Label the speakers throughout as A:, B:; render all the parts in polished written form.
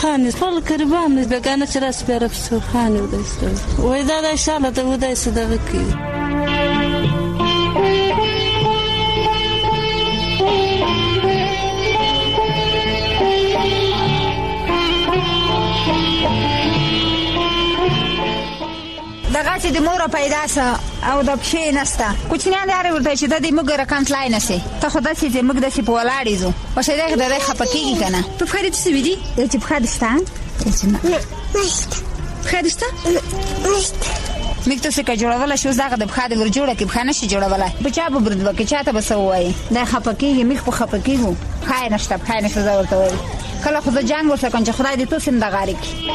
A: خاني خل كربان بقانا تراس بيرفسو خاني ودايستو وإذا دا شالة دا ودايس دا غكي
B: دغه چې د مور پیدا سه او د پښې نسته کوچنیان لري ورته چې د دې موږ رقم تلای نسي ته خدای چې موږ د سی په ولاړې زو په شه دغه د خپکیږي کنه په فخر دې څه ویدي چې په خاطر ستان خاطر میکته څه کا جوړول شو زغه د بخاده ور جوړه کې بخانه شي جوړولای بچا به برد وکي چاته بسوي د خپکیږي میخ په خپکیږي خای نشته زورته وي کله خو د جنگ ورته کنه خدای دې تو سم د غاری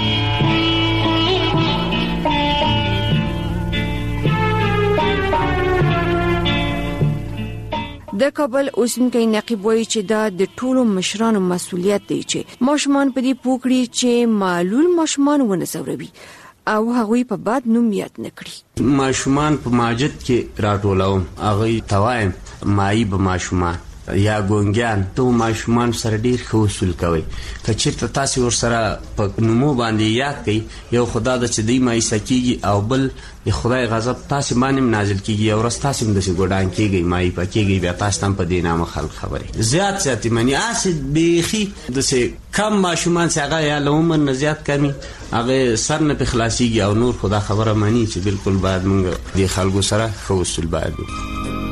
C: د کابل اوسنۍ نقیب وایي چې دا د ټولو مشرانو مسولیت دی چې ماشومان په دې پوکړي چې معلول ماشومان ونه زوروي او هغوی په بد نوم یاد نکړي.
D: ماشومان په ماجد کې راټولوم هغوی توایم مایي به ماشومان یا ګونګیان ته ماشومان سره ډیر ښه وصول کوي که چېرته تاسې ورسره په نومو باندې یاد کړئ یو خدا د چې دوی مایوسه کېږي او بل د خدای غضب تاسې باندې هم نازل کېږي یو ورځ تاسې هم داسې ګوډان کېږئ مایوپه کېږئ بیا تاسو ته هم په دې نامه خلک خبرې زیات یې مني هسې بیخي داسې کم ماشومان چې هغه یا له عمر نه زیات کمي هغه سر نه پې خلاصېږي او نور خو دا خبره مني چې بالکل باید موږ دې خلکو سره ښه وصول باید وکړو.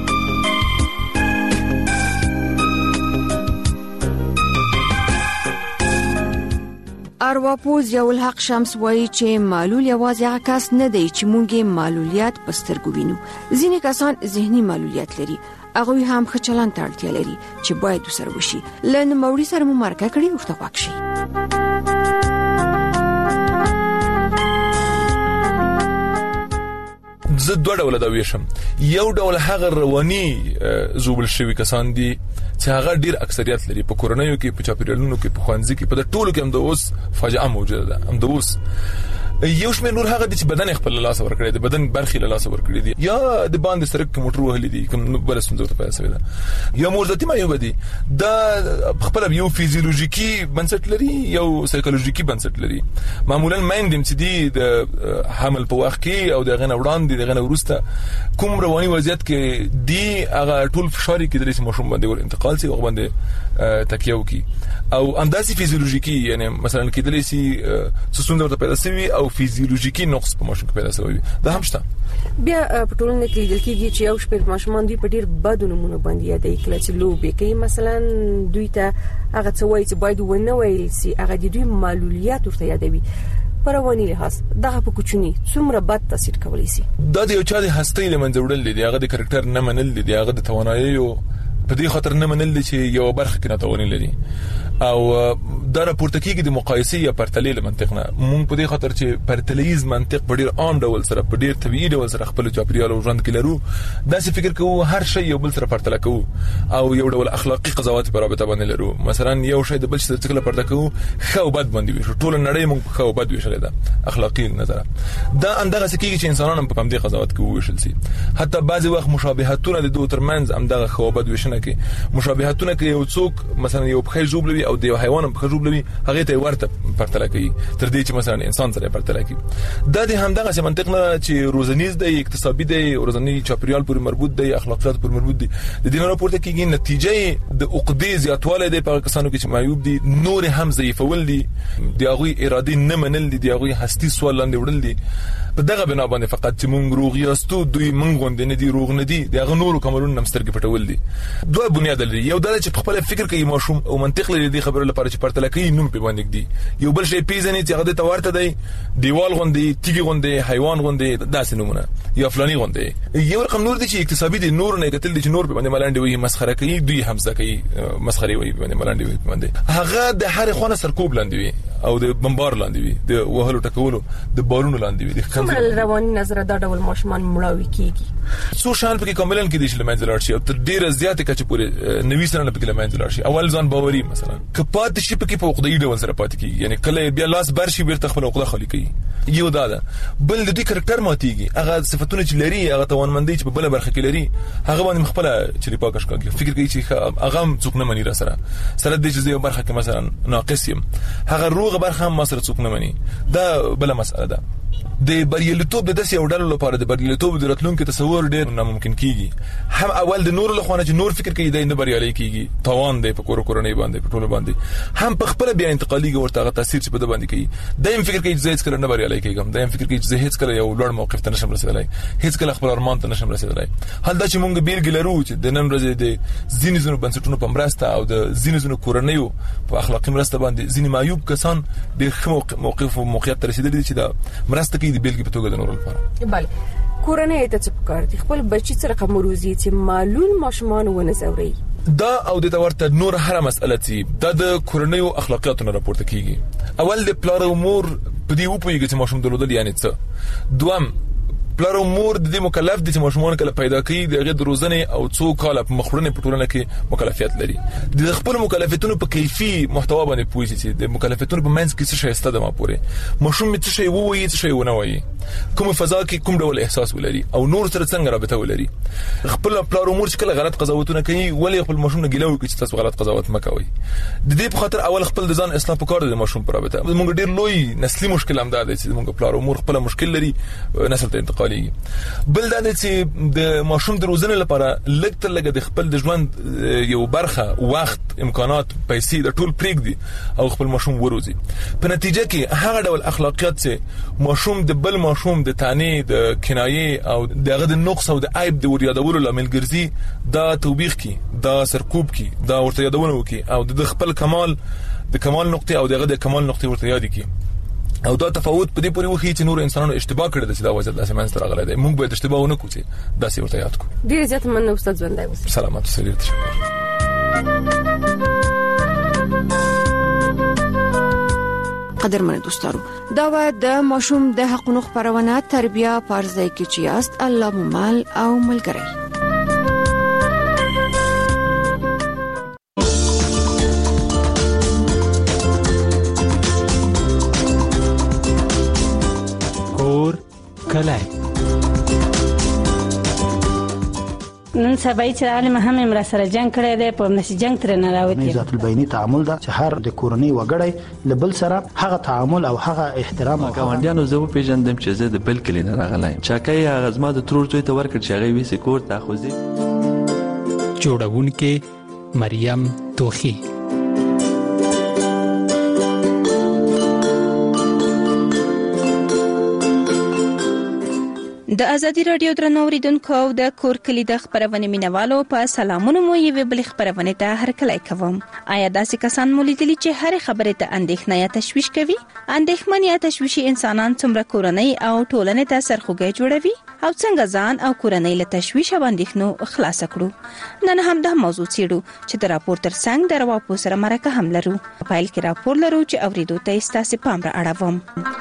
C: ارواپوز یولحق شمس وایي چې معلول یوازې هغه کس نه دی چې موږ یې معلولیت په سترګو وینو. ځینې کسان ذهني معلولیت لري هغوی هم ښه چلند ته اړتیا لري چې باید ورسره وشي. له نوموړي سره مو مرکه کړې ورته غوږ شئ.
E: زه دوه ډوله دا ویشم. یو ډول هغه رواني زوبل شوي کسان دي چې هغه ډیر اکثریت لري په کورنیو کې په چاپیریالونو کې په خوانځي کې په ټولو کې هم د اوس فاجعه موجوده ده. هم د اوس یو شمېر نور هغه دي چې بدن خپل لاس ورکړي دي بدن برخې له لاس ورکړي دي یا د باندې سرک موټر وهلي دي کوم بل څه ته پیدا شوی ده یا مرزتي مایوب دي دا خپل یو فیزیولوژیکي بنسټ لري یو سایکولوژیکي بنسټ لري. معمولا مایند چې دي د حمل په وخت کې او د غنه وړاندې د غنه ورسته کوم رواني وضعیت کې دي هغه ټول فشار کې د ماشوم باندې ور انتقال سي او باندې تکیه وکي او انداسي فیزیولوژیکي یعنی مثلا کېدلی سي څه څه پیدا شوی او فیزیولوژیکي نقص په ماشوم کې پیدا شوی دا هم شته.
F: بیا په ټولنه کې لیدل کېږي چې یو شپږ ماشومان دوی په ډیر بد نمونه باندې یادې کله چې لوبي کوي مثلا دوی ته هغه څه وایي چې باید ونه ویل سي هغه د دوی معلولیت ورته یادوي پرواني لحاظ دغه په کوچني څومره بد تاثیر کولی سي. دا د یو چا د هستۍ لمنځه وړل دي هغه د کریکټر نه منل دي هغه د توانایي په دې خاطر نه منل چې یو برخه کې ناتواني لري او دا راپورته کېږي د مقایسې یا پرتلې منطق نه مونږ په دې خاطر چې پرتلیز منطق په ډیر عام ډول سره په ډیر طبيعي ډول سره خپل چاپیریال او ژوند کې لرو داسې فکر کوو هر شی یو بل سره پرتله کوو او یو ډول اخلاقی قضاوت په رابطه باندې لرو. مثلا یو شی د بل شي څخه پرتله کوو ښه او بد باندې وشو ټول نړۍ مونږ ښه او بد وشل ده اخلاقی نظر دا اندغه څه کېږي چې انسانان په دې قضاوت کوي وشل سي حتی بعضي وخت مشابهتونه د دوه ترمنځ اندغه ښه او بد وشنه کې مشابهتونه کې یو څوک مثلا یو بخې جوړوي او د حیوان په جوړوي هغه ته ورته پرتله کوي تر دې چې مثلا انسان سره پرتله کوي. دا د همدغه منطق نه چې روزنیز دی اقتصادي دی روزنی چاپیریال پورې مربوط دی اخلاقیات پورې مربوط دی د دې نه راپورته کېږي نتیجه د عقدې زیاتواله دی په کسانو کې چې معیوب دي نور هم ضعیفول دي د هغه اراده نه منل دي د هغه هستی سوال لاندې وړل دي په دغه بنا باندې فقط چې مونږ روغ یاستو دوی مونږ غوندې نه دي روغ نه دي دغه نور کوملون نمسترګ پټول دي. دوه بنیاد لري یو دا چې خپل فکر کوي ماشوم او منطق لري د خبرو لپاره چې پرتله کوي نوم په باندې دي یو بل شی پیژني چې هغه ته ورته دی دیوال غوندې تیګي غوندې حیوان غوندې داسې نمونه یا فلاني غوندې. یو رقم نور دي چې اقتصادي دي نور نه کتل دي چې نور په باندې ملاندې وي مسخره کوي دوی همزه کوي مسخري وي باندې ملاندې وي باندې هغه د هر خونه سرکوب لاندې وي او د بمبار لاندې وي د وهلو ټکولو د بارونو لاندې وي د خپل رواني نظر دا ډول ماشومان مړاوي کیږي
E: سوشال په کوملن کې دي چې لمنځه لاړ شي او تر ډیره زیاته کچ پورې 90 سنه په لمنځه لاړ شي اول ځان باوري مثلا کپات شي په کې په عقدې ډول سره پاتې کیږي یعنی کله بیا لاس برشي بیرته خپل عقده خالي کوي یو دا بل د دې کریکټر ماتيږي هغه صفاتونه چې لري هغه توانمندي چې په بل برخه کې لري هغه باندې خپل چې پاکش کوي فکر کوي چې هغه څوک نه مني را سره د دې چې یو برخه کې مثلا ناقص یم هغه روغ دغه برخه هم ما سره څوک نه مني. دا بل مسله ده. د بریالیتوب د داسې وړلو لپاره د بریالیتوب د راتلونکو تصور ډیر ناممکن کیږي. هم اول د نور له خونه چې نور فکر کوي د نه بریالي کیږي، توان دی په کورنۍ باندې په ټولو باندې، هم په خپل بیا انتقالي ورته تاثیر چې په د باندې کوي. دایم فکر کوي چې زه هیڅ کله نه بریالي کیږم، دایم فکر کوي چې زه هیڅ کله یو لوړ موقف ته نشم رسیدلی، هیڅ کله خپل ارمان ته نشم رسیدلی. حال دا چې مونږ بیلګې لرو چې د نن ورځې د ځینې بنسټونو په مرسته او د ځینې کورنیو په اخلاقي مرسته باندې ځینې معیوب کسان ډېر ښه موقف او موقعیت ته رسیدلي دي چې دا مرسته کوي د بیلګې په توګه د نورو لپاره.
F: بله کورنۍ ته څه پکار دي خپل بچي سره کوم روزي چې معلول ماشومان ونه زوري؟
E: دا او د ورته نور هر مسله چې د کورنیو اخلاقیاتو نه راپورته کیږي. اول د پلار او مور په دې وپویږي چې ماشوم درلودل یعنی څه. دوم پلار او مور د دې مکلف دي چې ماشومان کله پیدا کوي دغه د روزنې او څو کاله په مخورنې په ټولنه کې مکلفیت لري. د خپل مکلفیتونو په کیفي محتوا باندې پوهیږي چې د مکلفیتونو په منځ کې څه شی ستده ما پورې ماشوم څه شی وایي څه شی ونه وایي، کوم فضا کې کوم ډول احساس ولري او نور سره څنګه رابطه ولري. خپل پلار او مور چې کله غلط قضاوتونه کوي ولې خپل ماشوم نه ګیلو کوي چې تاسو غلط قضاوت مکوئ. د دې په خاطر اول خپل د ځان اصلاح وکړئ د ماشوم پر رابطه. موږ ډیر لوی نسلي مشکل هم ده چې موږ پلار او مور خپل مشکل لري نسل ته انتقالي. بل دا چې د ماشوم د روزنې لپاره لږ تر لږه د خپل د ژوند یو برخه وخت امکانات پیسې د ټول پریږدي او خپل ماشوم وروزي. په نتیجه کې هغه ډول اخلاقیات چې ماشوم د بل ماشوم د تانه د کنایه او دغه د نقص او د عیب د وریادولو لامل ګرځي، دا توبیخ کی، دا سرکوب کی، دا ورته یادونه وکي او د خپل کمال د کمال نقطه او دغه د کمال نقطه ورته یاد کی. او دا تفاوت په دې پورې وخی چې نور انسانانو اشتباه کړی د دا وجه د اسمان سره راغلی دی. موږ به اشتباه ونه کوو چې داسې ورته یاد کو.
F: ډیر زیات مننه استاد ژوندۍ اوسئ.
E: سلامات اوسئ. تشکر.
C: قدرمن دوستانو دا و د ماشوم د حقوقو خبرونه تربیه پارځای کې چې است الله ممال او ملګری.
G: کلای
A: نن سبا چې عالم هم امر سره جنگ کړی دی په نشي جنگ تر نه راوتی.
G: ذات البینی تعامل دا چې هر د کورنۍ وګړی لبل سره هغه تعامل او هغه احترام او
H: ګاونډیانو زه پیژندم چې زه د بل کلی نه راغلایم. چاکای هغه زما د ترور ته ورکړ چې هغه وې سکور تاخوزي.
G: جوړونکې مریم توخی.
I: د ازادي رادیو درنوریدونکو د کور کلی د خبرونه مینوالو په سلامونو مو یوه بل خبرونه ته هرکلی کوم. آیا داسې کسان مولیدلی چې هر خبره ته اندېښنه یا تشویش کوي؟ اندېښمن یا تشویشي انسانان څومره کورنۍ او ټولنې ته سرخوږی جوړوي او څنګه ځان او کورنۍ له تشویش او اندېښنو خلاص کړو؟ نن هم دا موضوع څېړو چې د راپور ترڅنګ د رواپو سره مرکه هم لرو. په پیل کې راپور لرو چې اوریدو ته ستاسو پام را اړوم.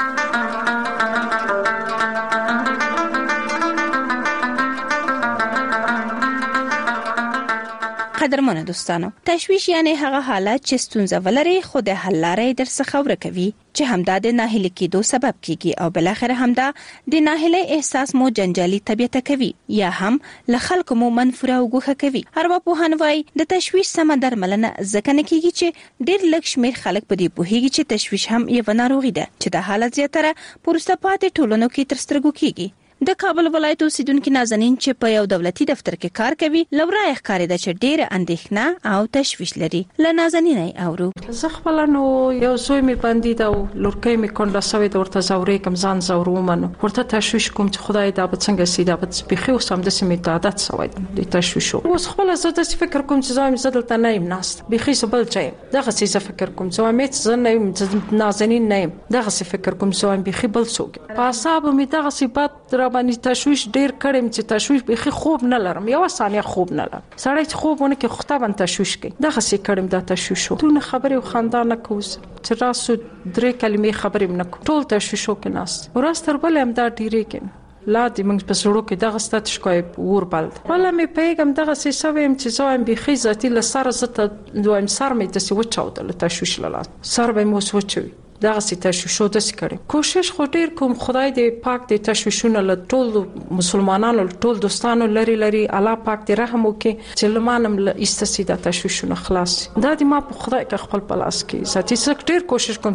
I: قدرمنو دوستانو، تشویش یعنی هغه حالت چې ستونزه ولري خو د حل لارې درڅخه ورکوي چې همدا د ناهیلي کېدو سبب کیږي او بل اخر همدا د ناهیلۍ احساس مو جنجالي طبيعت کوي یا هم له خلکو مو منفوره او ګوښه کوي. ارواپوهان وايي د تشویش سمه درملنه ځکه نه کیږي چې ډېر لږ شمېر خلک په دې پوهیږي چې تشویش هم یو ناروغي ده چې د حالت زیاتره پورسته پاتې ټولنو کې تر سترګو کیږي. د کابل ولایت اوسیدونکو نازنین چې په یو دولتي دفتر کې کار کوي لورای ښکاري د چې ډېر اندېښنه او تشویش لري. ل نازنینې اورو
J: زه خپل نو یو زوی می باندې دا لورکې می کونډه سوي د ورته زورې کم ځان زورومن ورته تشویش کوم چې خدای دا به څنګه سي دا به بيخي وسم د سیمه عادت سوي د تشویش اوس خپل زه د فکر کوم چې زایم زدل ته نایم ناست بيخي سبل چي دغه څه فکر کوم چې مې زه نایم نازنین نایم دغه څه فکر کوم چې بيخي بل څوک په حساب می دغه صفات باندې تشویش ډیر کړم چې تشویش به خوب نه لرم یو ثانیه خوب نه لرم سړی چې خوبونه کې خطا باندې تشویش کوي دغه څه کړم دا تشویش ټول خبره او خندانه کوز چې راسو درې کلمې خبرې نه ټول تشویشو کې ناس ورستر بل هم دا ډیره کې لا دې موږ په سړو کې دغه ستاتش کوي ور بلد ولا مې پیغام دغه څه سویم چې زایم به خیزاتي لسر زته دویم سر مې د څه وچاو د تشویش لاله سر به مو سوچوي دغه سي تشویشو د سکړي کوشش خو ډیر کوم خدای دې پاک دې تشویشونه له ټول مسلمانانو ټول دوستانو لري الله پاک دې رحم وکي چې لمانم استسیدا تشویشونه خلاص دا دې ما په خدای کې خپل پلاس کې ساتي ډیر کوشش کوم